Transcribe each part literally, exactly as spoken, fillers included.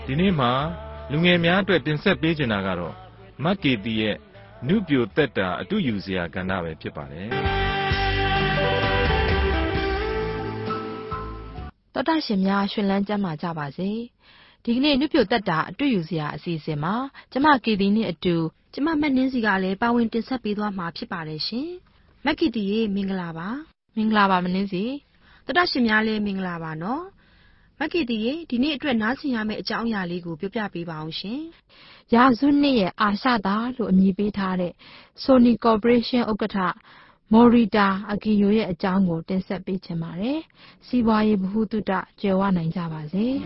ဒီနေ့မှာလူငယ်များအတွက်တင်ဆက်ပေးချင်တာကတော့မက်ကေတီရဲ့နုပြိုသက်တာအတူယူစရာကဏ္ဍပဲဖြစ်ပါတယ်တော်တာရှင်များရှင်လန်းကျမ်းမာကြပါစေဒီကနေ့နုပြိုသက်တာအတူယူစရာအစီအစဉ်မှာကျမကေတီနဲ့အတူကျမမက်နင်းစီကလည်းပါဝင်တင်ဆက်ပေးသွားမှာဖြစ်ပါတယ်ရှင်မက်ကေတီရေမင်္ဂလာပါမင်္ဂလာပါမနင်းစီတော်တာရှင်များလည်းမင်္ဂလာပါနော်မက်ကေတီရေဒီနေ့အတွက်နားဆင်ရမယ့်အကြောင်းအရာလေးကိုပြောပြပေးပါအောင်ရှင်ရာစုနှစ်ရဲ့အာရှသားလို့အမည်ပေးထားတဲ့ Sony Corporation ဥက္ကဋ္ဌမော်ရီတာအကီယိုရဲ့အကြောင်းကိုတင်ဆက်ပေးချင်ပါတယ်။စီးပွားရေးဗဟုသုတကြွယ်ဝနိုင်ကြပါစေ။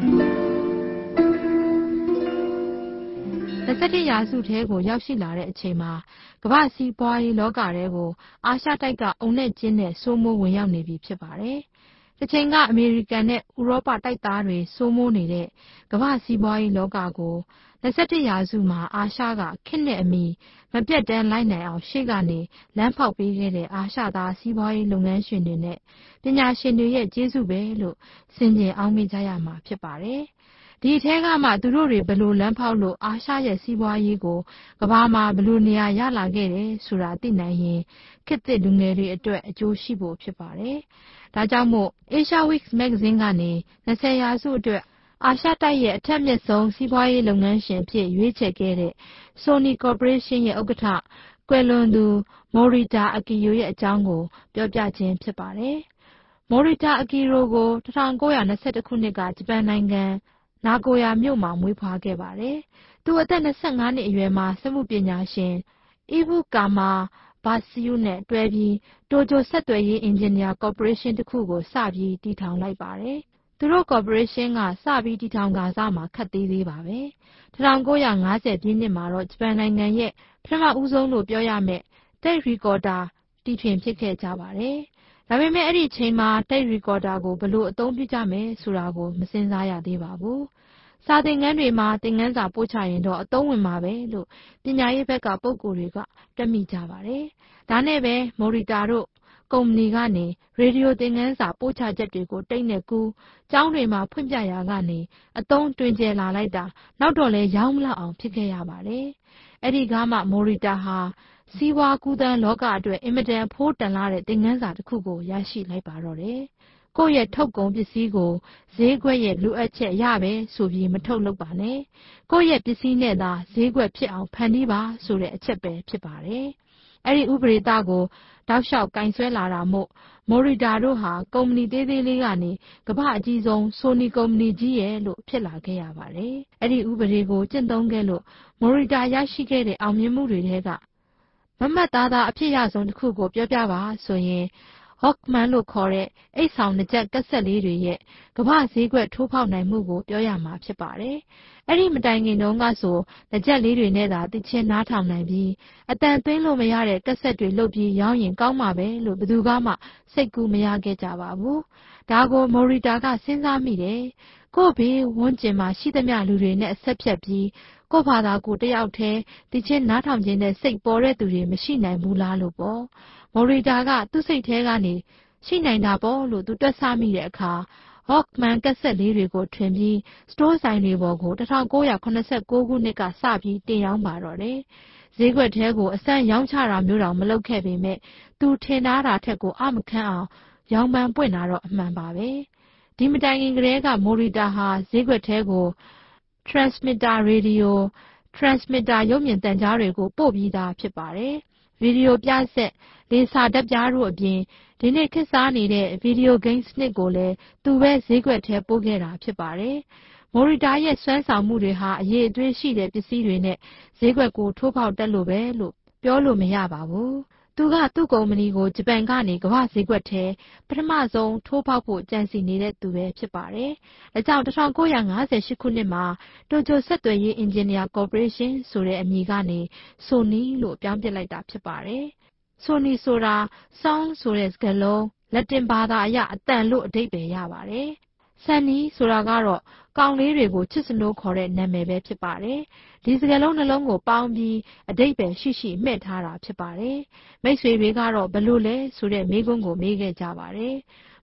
၂၁ရာစုထဲကိုရောက်ရှိလာတဲ့အချိန်မှာကမ္ဘာစီးပွားရေးလောကထဲကိုအာရှတိုက်ကအုံနဲ့ကျင်းနဲ့စိုးမိုးဝင်ရောက်နေပြီဖြစ်ပါတယ်။တစ်ချိန်ကအမေရိကန်နဲ့ဥရောပတိုက်သားတွေစိုးမိုးနေတဲ့ကမ္ဘာစီးပွားရေးလောကကို၂၁ရာစုမှာအာရှကခေတ်နဲ့အမီမပြတ်တမ်းလိုက်နိုင်အောင်ရှေ့ကနေလမ်းဖောက်ပေးခဲ့တဲ့အာရှသားစီးပွားရေးလုပ်ငန်းရှင်တွေနဲ့ပညာရှင်တွေရဲ့ကျေးဇူးပဲလို့ဆင်ခြင်အောင်မေ့ကြရမှာဖြစ်ပါတယ်။ဒီအထဲကမှသူတို့တွေဘယ်လိုလမ်းဖောက်လို့အာရှရဲ့စီးပွားရေးကိုကမ္ဘာမှာဘယ်လိုနေရာရလာခဲ့တယ်ဆိုတာသိနိုင်ရင်ခေတ်သစ်လူငယ်တွေအတွက်အကျိုးရှိဖို့ဖြစ်ပါတယ်။ဒါကြောင့်မို့ Asia Week Magazine ကနေ၂၀ရာစုအတွက်အာရှတိုက်ရဲ့အထက်မြင့်ဆုံးစီးပွားရေးလုပ်ငန်းရှင်အဖြစ်ရွေးချယ်ခဲ့တဲ့ Sony Corporation ရဲ့ဥက္ကဋ္ဌကွယ်လွန်သူမော်ရီတာအကီယိုရဲ့အကြောင်းကိုပြောပြခြင်းဖြစ်ပါတယ်။မော်ရီတာအကီယိုကို၁၉၂၁ခုနှစ်ကဂျပန်နိုင်ငံနာဂိုယာမြို့မှာမွေးဖွားခဲ့ပါတယ်။သူအသက်၂၅နှစ်အရွယ်မှာစက်မှုပညာရှင်အီဗူကာမာဘာစီယုနဲ့တွဲပြီးတိုဂျိုဆက်သွယ်ရေးအင်ဂျင်နီယာကော်ပိုရေးရှင်းတစ်ခုကိုစပြီးတည်ထောင်လိုက်ပါတယ်။သူတို့ကော်ပိုရေးရှင်းကစပြီးတည်ထောင်ကာစမှာခက်သေးသေးပါပဲ။၁၉၅၀ပြည့်နှစ်မှာတော့ဂျပန်နိုင်ငံရဲ့ပထမဦးဆုံးလို့ပြောရမယ့်တိတ်ရီကော်ဒါတီထွင်ဖြစ်ခဲ့ကြပါတယ်။ဒါပေမဲ့အဲ့ဒီချိန်မှာတိတ်ရီကော်ဒါကိုဘယ်လိုအသုံးပြုကြမယ်ဆိုတာကိုမစဉ်းစားရသေးပါဘူး။စာသင်ခန်းတွေမှာသင်ခန်းစာပို့ချရင်တော့အသုံးဝင်မှာပဲလို့ပညာရေးဘက်ကပုံကိုယ်တွေကတွက်မိကြပါတယ်။ဒါနဲ့ပဲမော်ရီတာတို့ကုမ္ပဏီကနေရေဒီယိုသင်ခန်းစာပို့ချချက်တွေကိုတိတ်နဲ့ကူးကျောင်းတွေမှာဖွင့်ပြရာကနေအသုံးတွင်ကျယ်လာလိုက်တာနောက်တော့လဲရောင်းမလောက်အောင်ဖြစ်ခဲ့ရပါတယ်။အဲ့ဒီကမှမော်ရီတာဟာစီးပွားကူးသန်းလောကအတွက်အင်မတန်ဖိုးတန်လာတဲ့သင်ခန်းစာတစ်ခုကိုရရှိလိုက်ပါတော့တယ်။ကိုယ့်ရဲ့ထုတ်ကုန်ပစ္စည်းကိုဈေးကွက်ရဲ့လိုအပ်ချက်ရပဲဆိုပြီးမထုတ်လုပ်ပါနဲ့။ကိုယ့်ရဲ့ပစ္စည်းနဲ့သာဈေးကွက်ဖြစ်အောင်ဖန်တီးပါဆိုတဲ့အချက်ပဲဖြစ်ပါတယ်။အဲ့ဒီဥပဒေသားကိုတောက်လျှောက်ကင်ဆွဲလာတာမို့မော်ရီတာတို့ဟာကုမ္ပဏီသေးသေးလေးကနေကမ္ဘာအကြီးဆုံးဆိုနီကုမ္ပဏီကြီးရဲ့လို့ဖြစ်လာခဲ့ရပါတယ်။အဲ့ဒီဥပဒေကိုကျင့်သုံးခဲ့လို့မော်ရီတာရရှိခဲ့တဲ့အောင်မြင်မှုတွေထဲကမမတ်သားသားအဖြစ်ရဆုံးတစ်ခုကိုပြောပြပါဆိုရင်Walkman လို့ခေါ်တဲ့အိတ်ဆောင်နှစ်ချက်ကက်ဆက်လေးတွေရဲ့ကမ္ဘာဈေးကွက်ထိုးဖောက်နိုင်မှုကိုပြောရမှာဖြစ်ပါတယ်။အဲ့ဒီမတိုင်ခင်တုန်းကဆိုနှစ်ချက်လေးတွေနဲ့သာသိချင်းနားထောင်နိုင်ပြီးအတန်သွင်းလို့မရတဲ့ကက်ဆက်တွေလုပ်ပြီးရောင်းရင်ကောင်းမှာပဲလို့ဘယ်သူမှစိတ်ကူးမရခဲ့ကြပါဘူး။ဒါကိုမော်ရီတာကစဉ်းစားမိတယ်။ကို့ဘေးဝန်းကျင်မှာရှိသမျှလူတွေနဲ့အဆက်ဖြတ်ပြီးကို့ဘာသာကိုတယောက်တည်းသိချင်းနားထောင်ခြင်းနဲ့စိတ်ပေါ်တဲ့သူတွေမရှိနိုင်ဘူးလားလို့ပေါ့။မော်ရီတာကသူ့စိတ်ထဲကနေရှိနိုင်တာပေါ့လို့သူတွက်ဆမိတဲ့အခါ Walkman ကက်ဆက်လေးတွေကိုထွင်ပြီးစတိုးဆိုင်တွေပေါ်ကို၁၉၇၉ခုနှစ်ကစပြီးတင်ရောင်းပါတော့တယ်။ဈေးကွက်ထဲကိုအစမ်းရောင်းချတာမျိုးတောင်မလုပ်ခဲ့ပေမဲ့သူထင်ထားတာထက်ကိုအမခန့်အောင်ရောင်းပန်းပွင့်တာတော့အမှန်ပါပဲ။ဒီမတိုင်ခင်ကတည်းကမော်ရီတာဟာဈေးကွက်ထဲကို transmitter radio transmitter ရုပ်မြင်သံကြားတွေကိုပို့ပြီးသားဖြစ်ပါတယ်။ဗီဒီယိုပြဆက်လေစာဓာတ်ပြားတို့အပြင်ဒီနေ့ခေတ်စားနေတဲ့ဗီဒီယိုဂိမ်းစနစ်ကိုလည်းသူပဲဈေးကွက်ထဲပို့ခဲ့တာဖြစ်ပါတယ်။မော်ရီတာရဲ့စွမ်းဆောင်မှုတွေဟာအရေးအသွေးရှိတဲ့ပစ္စည်းတွေနဲ့ဈေးကွက်ကိုထိုးဖောက်တက်လို့ပဲလို့ပြောလို့မရပါဘူး။သူကသူ့ကုမ္ပဏီကိုဂျပန်ကနေကမ္ဘာဈေးကွက်ထဲပထမဆုံးထိုးဖောက်ဖို့ကြံစီနေတဲ့သူပဲဖြစ်ပါတယ်။ဒါကြောင့်၁၉၅၈ခုနှစ်မှာတိုကျိုဆက်သွယ်ရေးအင်ဂျင်နီယာကော်ပိုရေးရှင်းဆိုတဲ့အမည်ကနေဆိုနီလို့ပြောင်းပြလိုက်တာဖြစ်ပါတယ်။ဆိုနီဆိုတာ sound ဆိုတဲ့စကားလုံးလက်တင်ဘာသာအရအတန်လို့အဓိပ္ပာယ်ရပါတယ်။ဆန်နီဆိုတာကတော့ကောင်လေးတွေကိုချစ်စနိုးခေါ်တဲ့နာမည်ပဲဖြစ်ပါတယ်။ဒီစကားလုံးနှလုံးကိုပေါင်းပြီးအဓိပ္ပာယ်ရှိရှိမှဲ့ထားတာဖြစ်ပါတယ်။မိတ်ဆွေတွေကတော့ဘလို့လဲဆိုတဲ့မေးခွန်းကိုမေးခဲ့ကြပါတယ်။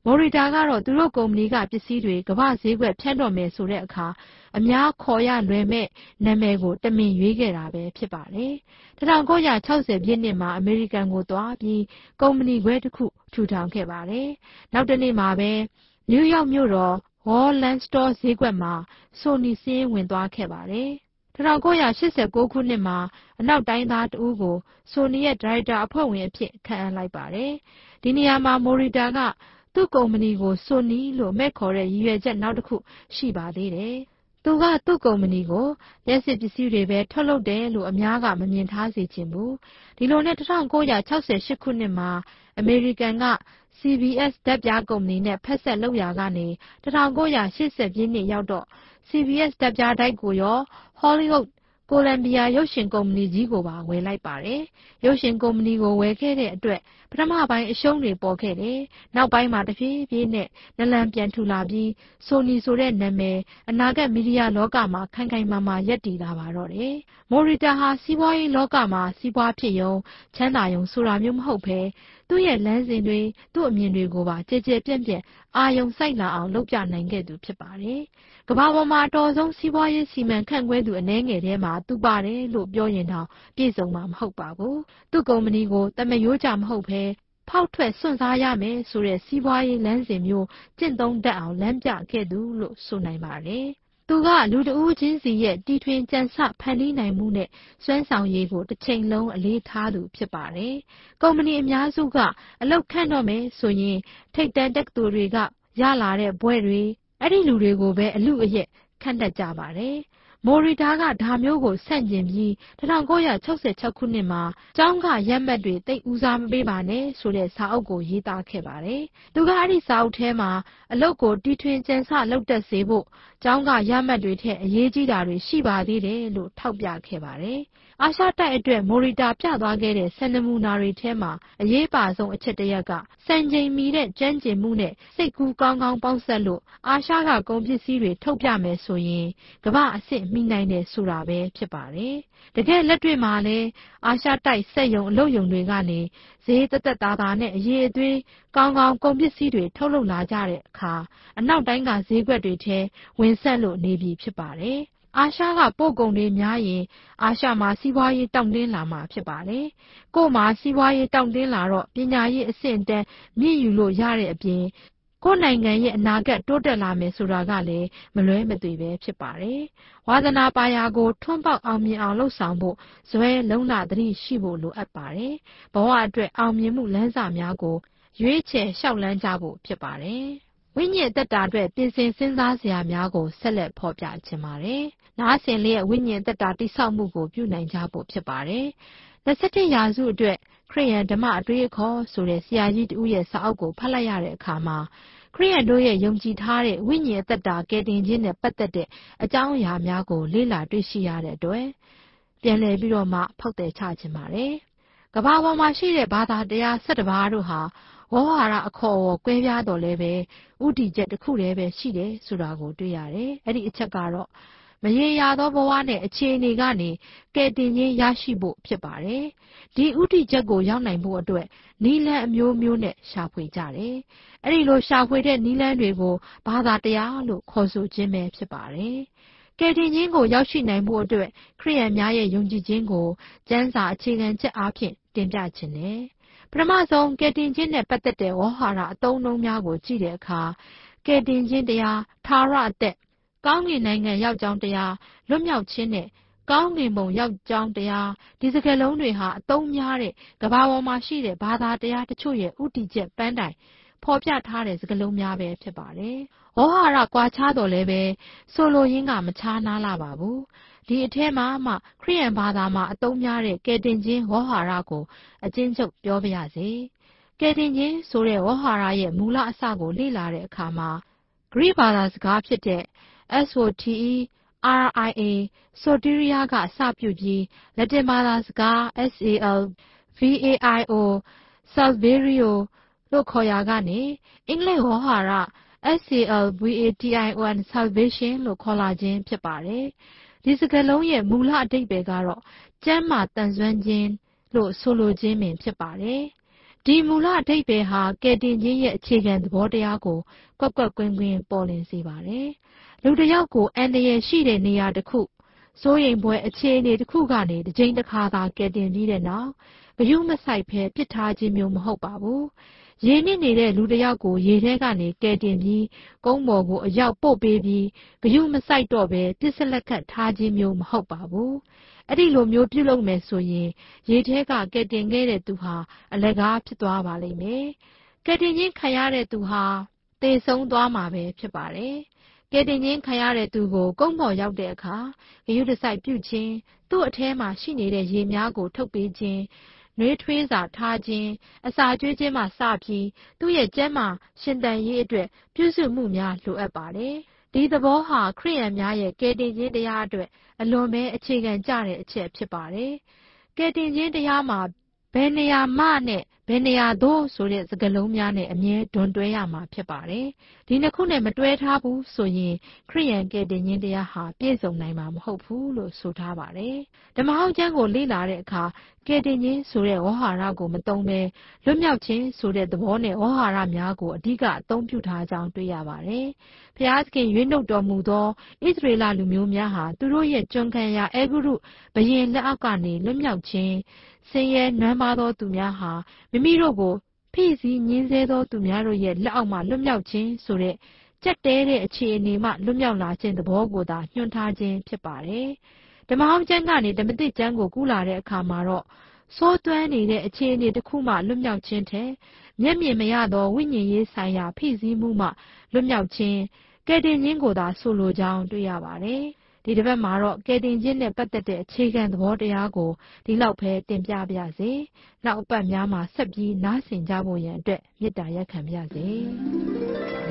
မော်ရီတာကတော့သူတို့ကုမ္ပဏီကပစ္စည်းတွေကမ္ဘာဈေးကွက်ဖြန့်တော့မယ်ဆိုတဲ့အခါအများခေါ်ရလွယ်မဲ့နာမည်ကိုတမင်ရွေးခဲ့တာပဲဖြစ်ပါတယ်။၁၉၆၀ပြည့်နှစ်မှာအမေရိကန်ကိုသွားပြီးကုမ္ပဏီခွဲတစ်ခုထူထောင်ခဲ့ပါတယ်။နောက်တစ်နေ့မှာပဲနယူးယောက်မြို့တော်ဝေါ်လန်စတောဈေးကွက်မှာဆိုနီစင်းဝင်သွားခဲ့ပါတယ်။၁၉၈၉ခုနှစ်မှာအနောက်တိုင်းသားတဦးကိုဆိုနီရဲ့ဒါရိုက်တာအဖွဲ့ဝင်အဖြစ်ခန့်အပ်လိုက်ပါတယ်။ဒီနေရာမှာမိုရီတာကသူ့ကုမ္ပဏီကိုဆိုနီလို့မဲ့ခေါ်တဲ့ရည်ရွယ်ချက်နောက်တစ်ခုရှိပါသေးတယ်။သူကသူ့ကုမ္ပဏီကိုလက်စစ်ပစ္စည်းတွေပဲထုတ်လုပ်တယ်လို့အများကမမြင်ထားစေချင်ဘူး။ဒီလိုနဲ့၁၉၆၈ခုနှစ်မှာအမေရိကန်က စီ ဘီ အက်စ် ဓာတ်ပြားကုမ္ပဏီနဲ့ဖက်ဆက်လုပ်ရာကနေ၁၉၈၀ပြည့်နှစ်ရောက်တော့ စီ ဘီ အက်စ် ဓာတ်ပြားတိုက်ကိုရော Hollywood ကိုလံဘီယာရုပ်ရှင်ကုမ္ပဏီကြီးကိုပါဝယ်လိုက်ပါတယ်။ရုပ်ရှင်ကုမ္ပဏီကိုဝယ်ခဲ့တဲ့အတွက်ပထမပိုင်းအရှုံးတွေပေါ်ခဲ့တယ်။နောက်ပိုင်းမှာတဖြည်းဖြည်းနဲ့နလန်ပြန်ထူလာပြီးဆိုနီဆိုတဲ့နာမည်အနာဂတ်မီဒီယာလောကမှာခိုင်ခိုင်မာမာရပ်တည်လာပါတော့တယ်။မိုရီတာဟာစီးပွားရေးလောကမှာစီးပွားဖြစ်ယုံချမ်းသာယုံဆိုတာမျိုးမဟုတ်ဘဲသူ့ရဲ့လမ်းစဉ်တွေသူ့အမြင်တွေကိုပါကြဲကြဲပြန့်ပြန့်အာယုံစိုက်လာအောင်လုပ်ပြနိုင်ခဲ့သူဖြစ်ပါတယ်။ကမ္ဘာပေါ်မှာအတော်ဆုံးစီးပွားရေးစီမံခန့်ခွဲသူအနည်းငယ်ထဲမှာသူပါတယ်လို့ပြောရင်တော့ပြည့်စုံမှာမဟုတ်ပါဘူး။သူ့ကုမ္ပဏီကိုတမရိုးကြမဟုတ်ဘဲဖောက်ထွက်စွန့်စားရမယ်ဆိုတဲ့စီးပွားရေးလမ်းစဉ်မျိုးကျင့်သုံးတတ်အောင်လမ်းပြခဲ့သူလို့ဆိုနိုင်ပါတယ်။သူကလူတဦးချင်းစီရဲ့တီထွင်ကြံစဖန်တီးနိုင်မှုနဲ့စွမ်းဆောင်ရည်ကိုတစ်ချိန်လုံးအလေးထားသူဖြစ်ပါတယ်။ကုမ္ပဏီအများစုကအလုပ်ခန့်တော့မယ်ဆိုရင်ထိပ်တန်းတက္ကသိုလ်တွေကရလာတဲ့ဘွဲ့တွေအဲ့ဒီလူတွေကိုပဲအလူအယက်ခန့်တတ်ကြပါတယ်။မိုရီတာကဒါမျိုးကိုဆန့်ကျင်ပြီး၁၉၆၆ခုနှစ်မှာကျောင်းကရက်မှတ်တွေတိတ်ဦးစားမပေးပါနဲ့ဆိုတဲ့စာအုပ်ကိုရေးသားခဲ့ပါတယ်။သူကအဲ့ဒီစာအုပ်ထဲမှာအလုပ်ကိုတီထွင်ကြံစလုပ်တတ်စေဖို့ကျောင်းကရက်မှတ်တွေထက်အရေးကြီးတာတွေရှိပါသေးတယ်လို့ထောက်ပြခဲ့ပါတယ်။အာရှတိုက်အတွက်မိုရီတာပြသွားခဲ့တဲ့စံနမူနာတွေထဲမှာအရေးပါဆုံးအချက်တစ်ရက်ကစံချိန်မီတဲ့ကျွမ်းကျင်မှုနဲ့စိတ်ကူးကောင်းကောင်းပေါင်းစပ်လို့အာရှကကုန်ပစ္စည်းတွေထုတ်ပြမယ်ဆိုရင်ကမ္ဘာအဆင့်မီနိုင်တယ်ဆိုတာပဲဖြစ်ပါတယ်။တကယ်လက်တွေ့မှာလည်းအာရှတိုက်စက်ယုံအလုပ်ယုံတွေကနေဈေးသက်သက်သာသာနဲ့အရေးအသွေးကောင်းကောင်းကုန်ပစ္စည်းတွေထုတ်လုပ်လာကြတဲ့အခါအနောက်တိုင်းကဈေးကွက်တွေထဲဝင်ဆက်လို့နေပြီဖြစ်ပါတယ်။အာရှကပို့ကုန်တွေများရင်အာရှမှာစီးပွားရေးတောင့်တင်းလာမှာဖြစ်ပါတယ်။ကို့မှာစီးပွားရေးတောင့်တင်းလာတော့ပညာရေးအဆင့်အတန်းမြင့်ယူလို့ရတဲ့အပြင်ကိုယ်နိုင်ငံရဲ့အနာဂတ်တိုးတက်လာမယ်ဆိုတာကလည်းမလွဲမသွေပဲဖြစ်ပါတယ်။ဝါသနာပါရာကိုထွန်းပေါက်အောင်မြင်အောင်လှုပ်ဆောင်ဖို့ဇွဲလုံးလသတိရှိဖို့လိုအပ်ပါတယ်။ဘဝအတွက်အောင်မြင်မှုလမ်းစာများကိုရွေးချယ်လျှောက်လန်းကြဖို့ဖြစ်ပါတယ်။ဝိညာဉ်သက်တာအတွက်ပြင်ဆင်စဉ်းစားစရာများကိုဆက်လက်ဖော်ပြခြင်းပါတယ်။နားဆင်လျက်ဝိညာဉ်သက်တာတိဆောက်မှုကိုပြုနိုင်ကြဖို့ဖြစ်ပါတယ်။၂၁ရာစုအတွက်ခရိယန်ဓမ္မအတွေးအခေါ်ဆိုတဲ့ဆရာကြီးတဦးရဲ့စာအုပ်ကိုဖတ်လိုက်ရတဲ့အခါမှာခရိယန်တို့ရဲ့ယုံကြည်ထားတဲ့ဝိညာဉ်သက်တာကယ်တင်ခြင်းနဲ့ပတ်သက်တဲ့အကြောင်းအရာများကိုလေ့လာတွေ့ရှိရတဲ့အတွက်ပြန်လည်ပြီးတော့မှဖောက်တယ်ချခြင်းပါတယ်။ကမ္ဘာပေါ်မှာရှိတဲ့ဘာသာတရား၁၁ပါးတို့ဟာဝေါဟာရအခေါ်အဝေါ်ကွဲပြားတော်လဲပဲဥတီချက်တစ်ခုတည်းပဲရှိတယ်ဆိုတာကိုတွေ့ရတယ်။အဲ့ဒီအချက်ကတော့မရေရာသောဘဝနဲ့အခြေအနေကနေကယ်တင်ခြင်းရရှိဖို့ဖြစ်ပါတယ်။ဒီဥတီချက်ကိုရောက်နိုင်ဖို့အတွက်နီလန်းအမျိုးမျိုးနဲ့ရှာဖွေကြတယ်။အဲ့ဒီလိုရှာဖွေတဲ့နီလန်းတွေကိုဘာသာတရားလို့ခေါ်ဆိုခြင်းပဲဖြစ်ပါတယ်။ကယ်တင်ခြင်းကိုရောက်ရှိနိုင်ဖို့အတွက်ခရိယန်များရဲ့ယုံကြည်ခြင်းကိုကျမ်းစာအခြေခံချက်အားဖြင့်တင်ပြခြင်းနဲ့ပထမဆုံးကယ်တင်ခြင်းနဲ့ပတ်သက်တဲ့ဝေါဟာရအသုံးအနှုန်းများကိုကြည့်တဲ့အခါကယ်တင်ခြင်းတရားထာဝရအသက်ကောင်းကင်နိုင်ငံရောက်ကြောင်းတရားလွတ်မြောက်ခြင်းနဲ့ကောင်းကင်ဘုံရောက်ကြောင်းတရားဒီစကားလုံးတွေဟာအသုံးများတဲ့ကမ္ဘာပေါ်မှာရှိတဲ့ဘာသာတရားတချို့ရဲ့ဥတီချက်ပန်းတိုင်ဖော်ပြထားတဲ့စကားလုံးများပဲဖြစ်ပါတယ်။ဝေါဟာရကွာခြားတော်လည်းပဲဆိုလိုရင်းကမခြားနားလာပါဘူး။ဒီအထဲမှာမှခရိယန်ဘာသာမှာအသုံးများတဲ့ကယ်တင်ခြင်းဝေါဟာရကိုအကျဉ်းချုပ်ပြောပြရစေ။ကယ်တင်ခြင်းဆိုတဲ့ဝေါဟာရရဲ့မူလအစကိုလေ့လာတဲ့အခါမှာဂရိဘာသာစကားဖြစ်တဲ့ S O T E R I A ဆိုတီရီယာကစပြုပြီးလက်တင်ဘာသာစကား S A L V A I O Salverio လို့ခေါ်ရာကနေအင်္ဂလိပ်ဝေါဟာရ S A L V A T I O N Salvation လို့ခေါ်လာခြင်းဖြစ်ပါတယ်။ဒီစကားလုံးရဲ့မူလအဓိပ္ပာယ်ကတော့ကျမ်းမာတန်ဆွမ်းခြင်းလို့ဆိုလိုခြင်းပင်ဖြစ်ပါတယ်။ဒီမူလအဓိပ္ပာယ်ဟာကယ်တင်ခြင်းရဲ့အခြေခံသဘောတရားကိုကွက်ကွက်ကွင်းကွင်းပေါ်လွင်စေပါတယ်။လူတစ်ယောက်ကိုအန္တရာယ်ရှိတဲ့နေရာတစ်ခုစိုးရိမ်ဖွယ်အခြေအနေတစ်ခုကနေတစ်ကြိမ်တစ်ခါသာကယ်တင်ပြီးတဲ့နောက်ဂရုမစိုက်ဘဲပစ်ထားခြင်းမျိုးမဟုတ်ပါဘူး။ရေနစ်နေတဲ့လူတစ်ယောက်ကိုရေထဲကနေကယ်တင်ပြီးကုန်းပေါ်ကိုအရောက်ပို့ပေးပြီးဂရုမစိုက်တော့ဘဲပစ်စလက်ခတ်ထားခြင်းမျိုးမဟုတ်ပါဘူး။အဲ့ဒီလိုမျိုးပြုလုပ်မယ်ဆိုရင်ရေထဲကကယ်တင်ခဲ့တဲ့သူဟာအလကားဖြစ်သွားပါလိမ့်မယ်။ကယ်တင်ခြင်းခံရတဲ့သူဟာသေဆုံးသွားမှာပဲဖြစ်ပါတယ်။ကယ်တင်ခြင်းခံရတဲ့သူကိုကုန်းပေါ်ရောက်တဲ့အခါဂရုတစိုက်ပြုခြင်းသူ့အထဲမှာရှိနေတဲ့ရေများကိုထုတ်ပေးခြင်းနှွေးထွေးစာထားခြင်းအစာကျွေးခြင်းမှစပြီးသူ့ရဲ့ကျန်းမာရှင်သန်ရေးအတွက်ပြုစုမှုများလိုအပ်ပါတယ်။ဒီသဘောဟာခရစ်ယာန်များရဲ့ကယ်တင်ခြင်းတရားအတွက်အလွန်ပဲအခြေခံကျတဲ့အချက်ဖြစ်ပါတယ်။ကယ်တင်ခြင်းတရားမှာဘယ်နေရာမှနဲ့ဘယ်နေရာသို့ဆိုတဲ့စကားလုံးများနဲ့အမြဲဒွန်တွဲရမှာဖြစ်ပါတယ်။ဒီနှစ်ခုနဲ့မတွဲထားဘူးဆိုရင်ခရစ်ယာန်ကယ်တင်ခြင်းတရားဟာပြည့်စုံနိုင်မှာမဟုတ်ဘူးလို့ဆိုထားပါတယ်။ဓမ္မဟောင်းကျမ်းကိုလေ့လာတဲ့အခါကယ်တင်ခြင်းဆိုတဲ့ဝေါဟာရကိုမသုံးဘဲလွတ်မြောက်ခြင်းဆိုတဲ့သဘောနဲ့ဝေါဟာရများကိုအဓိကအသုံးပြုထားကြောင်းတွေ့ရပါတယ်။ဘုရားသခင်ရွေးနှုတ်တော်မူသောဣသရေလလူမျိုးများဟာသူတို့ရဲ့ကျွန်ခံရာအဲဂုရုဘုရင်လက်အောက်ကနေလွတ်မြောက်ခြင်းဆင်းရဲနွမ်းပါးသောသူများဟာမိမိတို့ကိုဖိစီးညှင်းဆဲသောသူများတို့ရဲ့လက်အောက်မှလွတ်မြောက်ခြင်းဆိုတဲ့ကြက်တဲတဲ့အခြေအနေမှလွတ်မြောက်လာခြင်းသဘောကိုသာညွှန်းထားခြင်းဖြစ်ပါတယ်။ဓမ္မဟောင်းကျမ်းကနေဓမ္မသစ်ကျမ်းကိုကူးလာတဲ့အခါမှာတော့စိုးသွမ်းနေတဲ့အခြေအနေတစ်ခုမှလွတ်မြောက်ခြင်းထက်မျက်မြင်မရသောဝိညာဉ်ရေးဆိုင်ရာဖိစီးမှုမှလွတ်မြောက်ခြင်းကယ်တင်ခြင်းကိုသာဆိုလိုကြောင်းတွေ့ရပါတယ်။ဒီတစ်ပတ်မှာတော့ကယ်တင်ခြင်းနဲ့ပတ်သက်တဲ့အခြေခံသဘောတရားကိုဒီလောက်ပဲတင်ပြပါရစေ။နောက်အပတ်များမှာဆက်ပြီးနားဆင်ကြဖို့ရန်အတွက်မေတ္တာရပ်ခံပါရစေ။